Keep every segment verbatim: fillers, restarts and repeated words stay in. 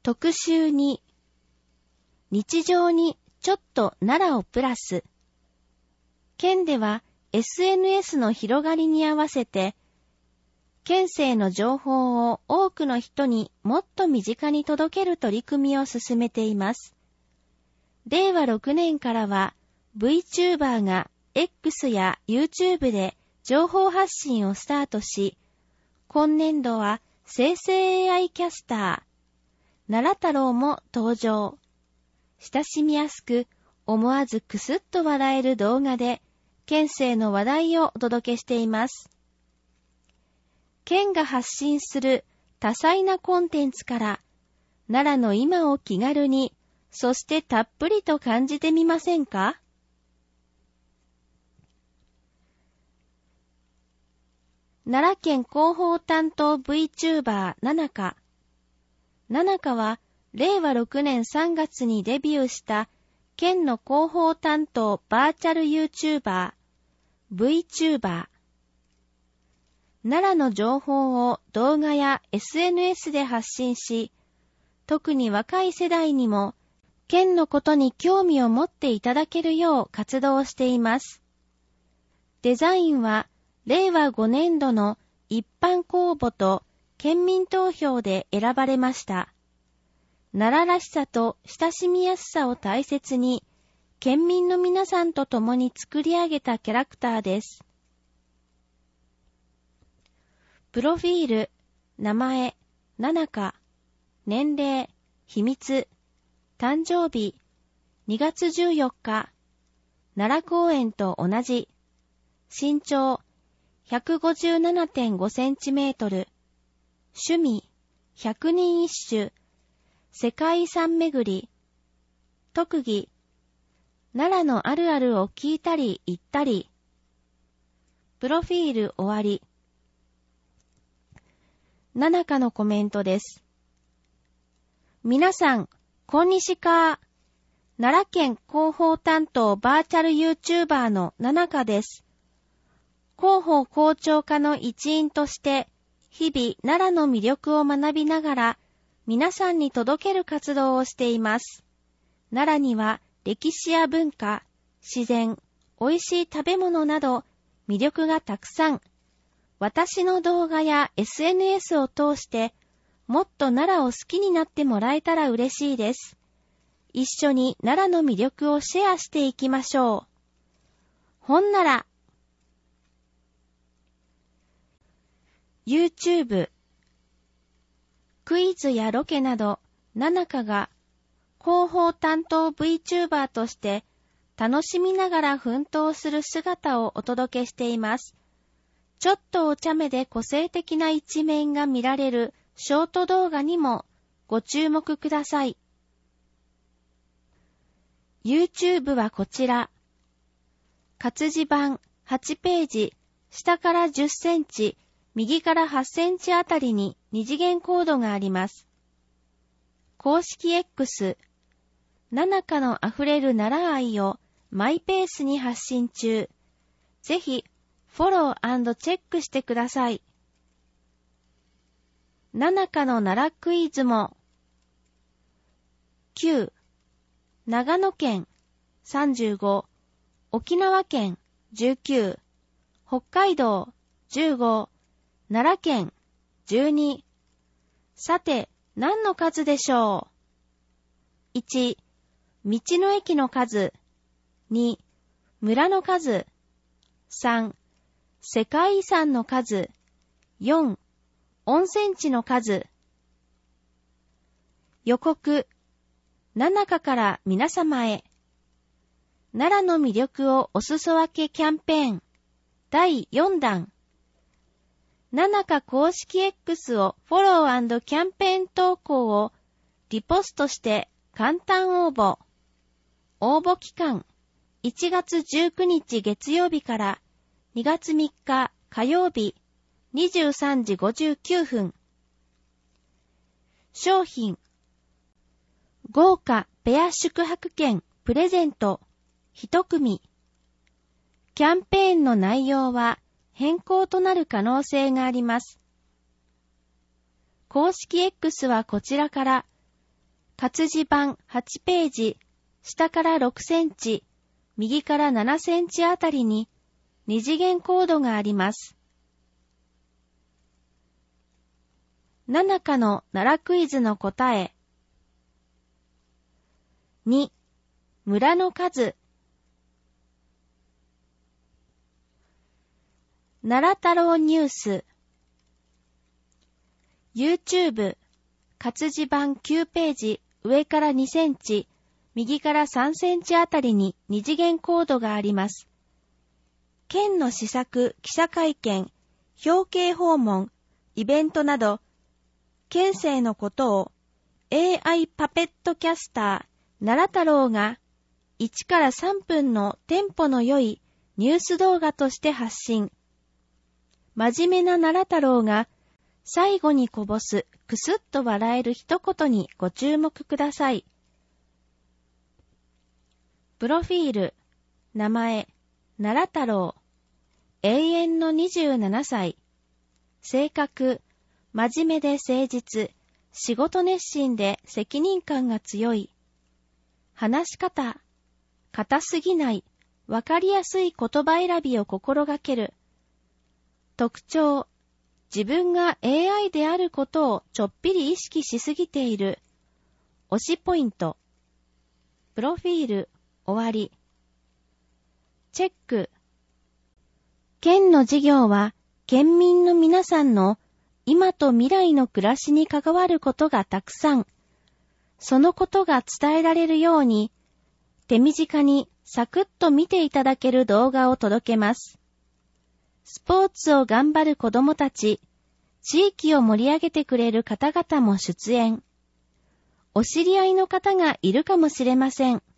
特集に、日常にちょっと奈良をプラス。県では エスエヌエス の広がりに合わせて、県政の情報を多くの人にもっと身近に届ける取り組みを進めています。れいわろくねんからは VTuber が X や YouTube で情報発信をスタートし、今年度は生成 エーアイ キャスター、奈良太郎も登場。親しみやすく、思わずくすっと笑える動画で、県政の話題をお届けしています。県が発信する多彩なコンテンツから、奈良の今を気軽に、そしてたっぷりと感じてみませんか？奈良県広報担当 VTuber ななか。ななかは、れいわろくねんさんがつにデビューした県の広報担当バーチャル YouTuber、VTuber。奈良の情報を動画や エスエヌエス で発信し、特に若い世代にも県のことに興味を持っていただけるよう活動しています。デザインはれいわごねんどの一般公募と県民投票で選ばれました。奈良らしさと親しみやすさを大切に、県民の皆さんと共に作り上げたキャラクターです。プロフィール、名前、ななか、年齢、秘密、誕生日、にがつじゅうよっか、奈良公園と同じ、身長、ひゃくごじゅうななてんごセンチメートル、趣味、百人一首、世界遺産巡り、特技、奈良のあるあるを聞いたり言ったり、プロフィール終わり。ななかのコメントです。皆さん、こんにちは。奈良県広報担当バーチャル YouTuber のななかです。広報広聴課の一員として、日々奈良の魅力を学びながら、皆さんに届ける活動をしています。奈良には歴史や文化、自然、美味しい食べ物など魅力がたくさん。私の動画や エスエヌエス を通してもっと奈良を好きになってもらえたら嬉しいです。一緒に奈良の魅力をシェアしていきましょう。ほんなら YouTube、クイズやロケなど、ななかが広報担当 VTuber として楽しみながら奮闘する姿をお届けしています。ちょっとお茶目で個性的な一面が見られるショート動画にもご注目ください。YouTube はこちら。活字版はちページ、下からじゅっセンチ、右からはちセンチあたりに二次元コードがあります。公式 X、ななかのあふれる奈良愛をマイペースに発信中。ぜひ、フォロー&チェックしてください。ななかの奈良クイズも、きゅう、長野県さんじゅうご、沖縄県じゅうきゅう、北海道じゅうご、奈良県じゅうに。さて、何の数でしょう？いち、道の駅の数。に、村の数。さん、世界遺産の数。よん、温泉地の数。予告。ななかから皆様へ。奈良の魅力をお裾分けキャンペーン。だいよんだん。ななか公式 X をフォロー&キャンペーン投稿をリポストして簡単応募。応募期間いちがつじゅうくにち月曜日からにがつみっか火曜日にじゅうさんじごじゅうきゅうふん。商品豪華ペア宿泊券プレゼントひとくみ。キャンペーンの内容は変更となる可能性があります。公式 X はこちらから活字版はちページ、下からろくセンチ、右からななセンチあたりに二次元コードがあります。ななかの奈良クイズの答え。に、村の数。奈良太郎ニュース。YouTube、活字版きゅうページ、上からにセンチ、右からさんセンチあたりに二次元コードがあります。県の施策、記者会見、表敬訪問、イベントなど、県政のことを エーアイ パペットキャスター奈良太郎がいちからさんぷんのテンポの良いニュース動画として発信。真面目な奈良太郎が最後にこぼすくすっと笑える一言にご注目ください。プロフィール、名前、奈良太郎、永遠のにじゅうななさい、性格、真面目で誠実、仕事熱心で責任感が強い。話し方、硬すぎない、わかりやすい言葉選びを心がける。特徴、自分が エーアイ であることをちょっぴり意識しすぎている。推しポイント。プロフィール、終わり。チェック。県の事業は、県民の皆さんの今と未来の暮らしに関わることがたくさん。そのことが伝えられるように、手短にサクッと見ていただける動画を届けます。スポーツを頑張る子どもたち、地域を盛り上げてくれる方々も出演。お知り合いの方がいるかもしれません。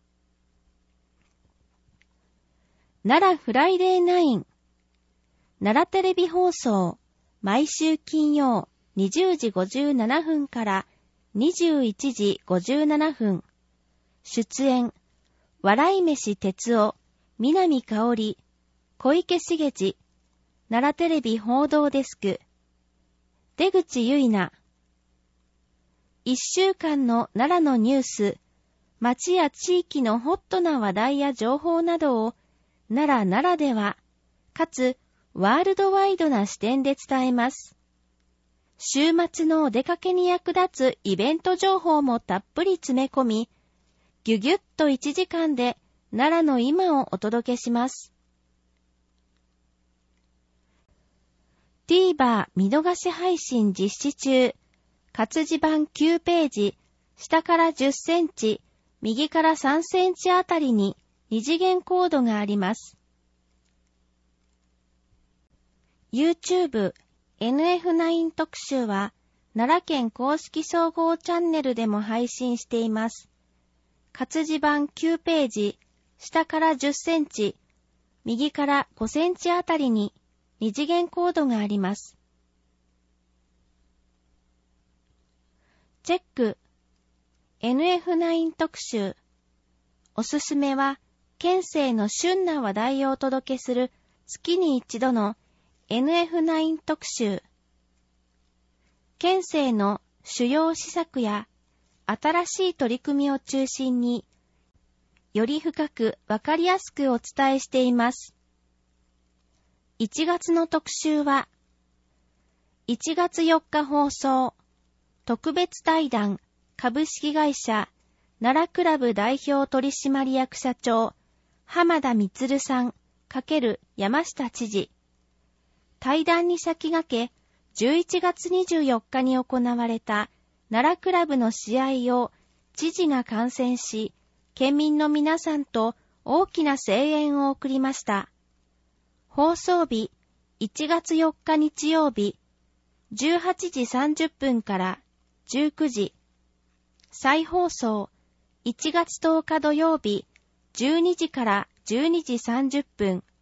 奈良フライデーナイン。奈良テレビ放送、毎週金曜にじゅうじごじゅうななふんからにじゅういちじごじゅうななふん。出演、笑い飯哲夫、南香織、小池茂地、奈良テレビ報道デスク、出口結菜。一週間の奈良のニュース、町や地域のホットな話題や情報などを奈良ならでは、かつワールドワイドな視点で伝えます。週末のお出かけに役立つイベント情報もたっぷり詰め込み、ぎゅぎゅっといちじかんで奈良の今をお届けします。TVer 見逃し配信実施中。活字版きゅうページ、下からじゅっセンチ、右からさんセンチあたりに二次元コードがあります。YouTube エヌエフナイン 特集は奈良県公式総合チャンネルでも配信しています。活字版きゅうページ、下からじゅっセンチ、右からごセンチあたりに二次元コードがあります。チェック エヌエフナイン 特集。おすすめは県政の旬な話題をお届けする月に一度の エヌエフナイン 特集。県政の主要施策や新しい取り組みを中心により深くわかりやすくお伝えしています。いちがつの特集は、いちがつよっか放送、特別対談、株式会社、奈良クラブ代表取締役社長、浜田充さん×山下知事。対談に先駆け、じゅういちがつにじゅうよっかに行われた奈良クラブの試合を知事が観戦し、県民の皆さんと大きな声援を送りました。放送日、いちがつよっか日曜日、じゅうはちじさんじゅっぷんからじゅうくじ。再放送、いちがつとおか土曜日、じゅうにじからじゅうにじさんじゅっぷん。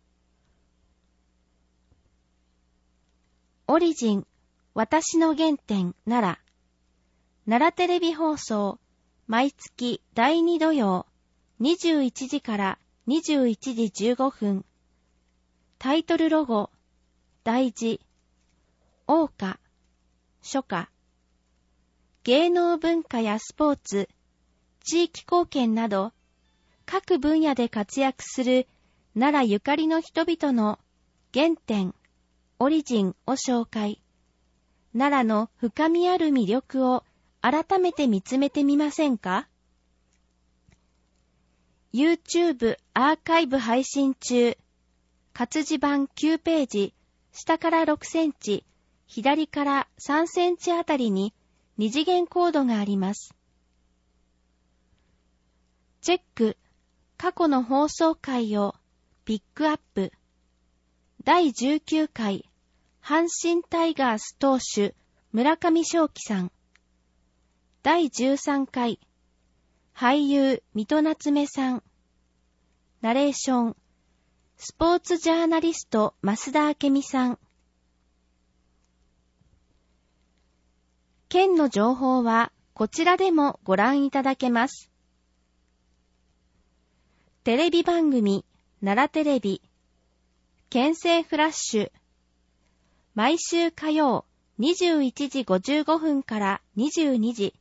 オリジン、私の原点、奈良。奈良テレビ放送、毎月だいに土曜、にじゅういちじからにじゅういちじじゅうごふん。タイトルロゴ、大字、桜花、初夏。 芸能文化やスポーツ、地域貢献など、各分野で活躍する奈良ゆかりの人々の原点、オリジンを紹介。奈良の深みある魅力を改めて見つめてみませんか？ YouTube アーカイブ配信中。活字版きゅうページ、下からろくセンチ、左からさんセンチあたりに二次元コードがあります。チェック、過去の放送回をピックアップ。だいじゅうきゅうかい、阪神タイガース投手、村上正輝さん。だいじゅうさんかい、俳優、水戸夏目さん。ナレーション、スポーツジャーナリスト、増田明美さん。県の情報はこちらでもご覧いただけます。テレビ番組、奈良テレビ、県政フラッシュ。毎週火曜にじゅういちじごじゅうごふんからにじゅうにじ。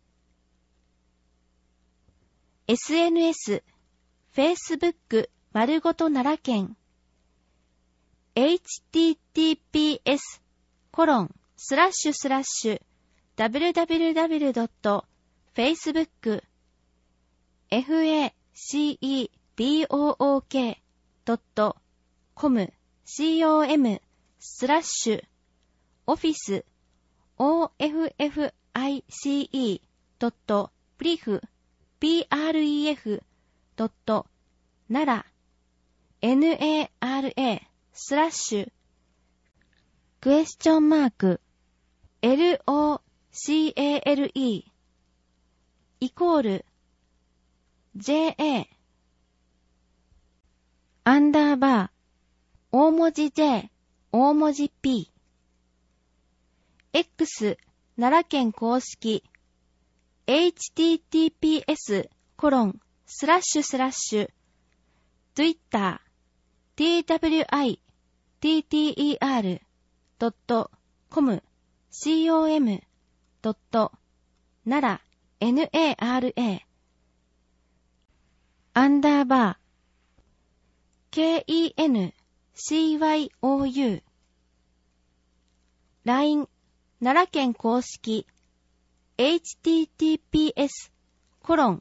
エスエヌエス、Facebook 丸ごと奈良県。エイチティーティーピーエスコロンスラッシュスラッシュダブリューダブリューダブリュードットフェイスブックフェイスブックドットコムスラッシュオフィスオフィスドットプリフプレフドット奈良 ナラ スラッシュクエスチョンマーク ロカル イコール ジェーエー アンダーバー大文字 J 大文字 P X 奈良県公式 エイチティーティーピーエスコロンスラッシュスラッシュ Twitter ティーダブリューアイティーティーイーアール ドットコム com ドット奈良 ナラ アンダーバー ケンシーワイオーユー ライン 奈良県公式 エイチティーティーピーエスコロン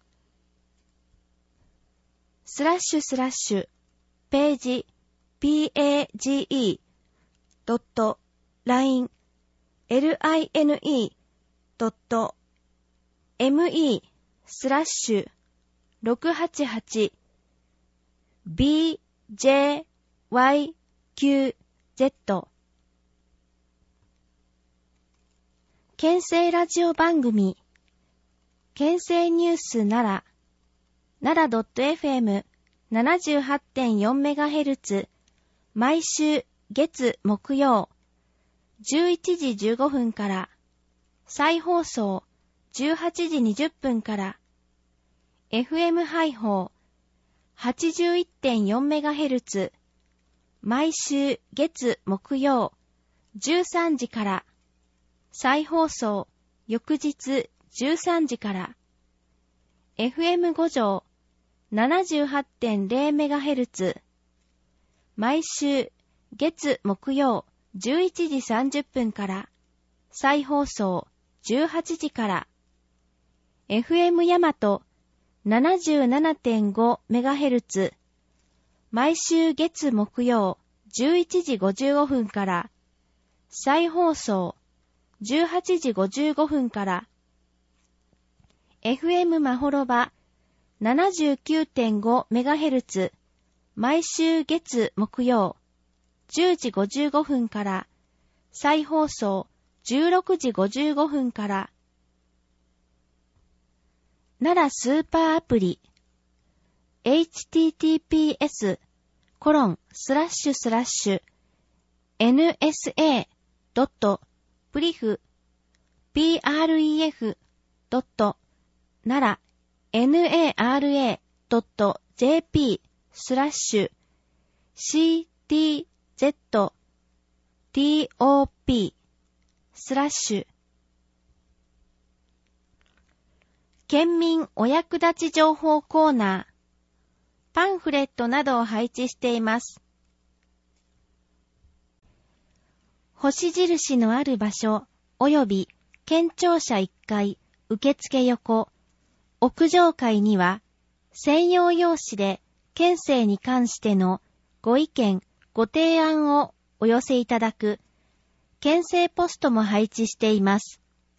スラッシュスラッシュページ ページ ドット ライン ライン ドット メ スラッシュろくはちはち ビージェーワイキューゼット 県政ラジオ番組県政ニュース奈良奈良 .fm ななじゅうはちてんよんメガヘルツ 毎週月木曜じゅういちじじゅうごふんから再放送じゅうはちじにじゅっぷんから エフエム 配報 はちじゅういってんよんメガヘルツ 毎週月木曜じゅうさんじから再放送翌日じゅうさんじから エフエムご 条 ななじゅうはちてんゼロメガヘルツ 毎週月木曜じゅういちじさんじゅっぷんから再放送じゅうはちじから エフエム ヤマト ななじゅうななてんごメガヘルツ 毎週月木曜じゅういちじごじゅうごふんから再放送じゅうはちじごじゅうごふんから エフエム まほろば ななじゅうきゅうてんごメガヘルツ 毎週月木曜じゅうじごじゅうごふんから再放送じゅうろくじごじゅうごふんから奈良スーパーアプリ エイチティーティーピーエスコロンスラッシュスラッシュ エヌエスエー ドットプリフ プレフ ドット奈良 ナラ ドット ジェーピー スラッシュ シーティーゼット ティーオーピー スラッシュ県民お役立ち情報コーナー、パンフレットなどを配置しています。星印のある場所及び県庁舎いっかい受付横、屋上階には専用用紙で県政に関してのご意見、ご提案をお寄せいただく県政ポストも配置しています。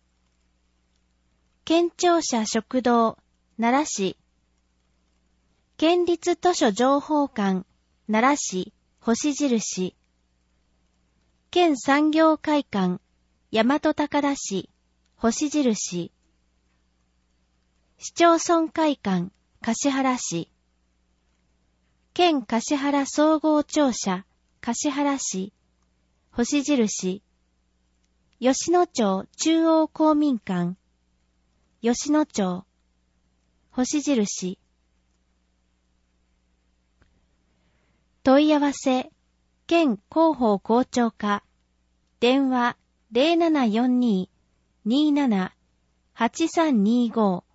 県庁舎食堂、奈良市。県立図書情報館、奈良市、星印。県産業会館、大和高田市、星印。市町村会館、橿原市。県橿原総合庁舎、橿原市、星印。吉野町中央公民館、吉野町、星印。問い合わせ、県広報広聴課、電話 ゼロななよんに にーなな はちさんにーご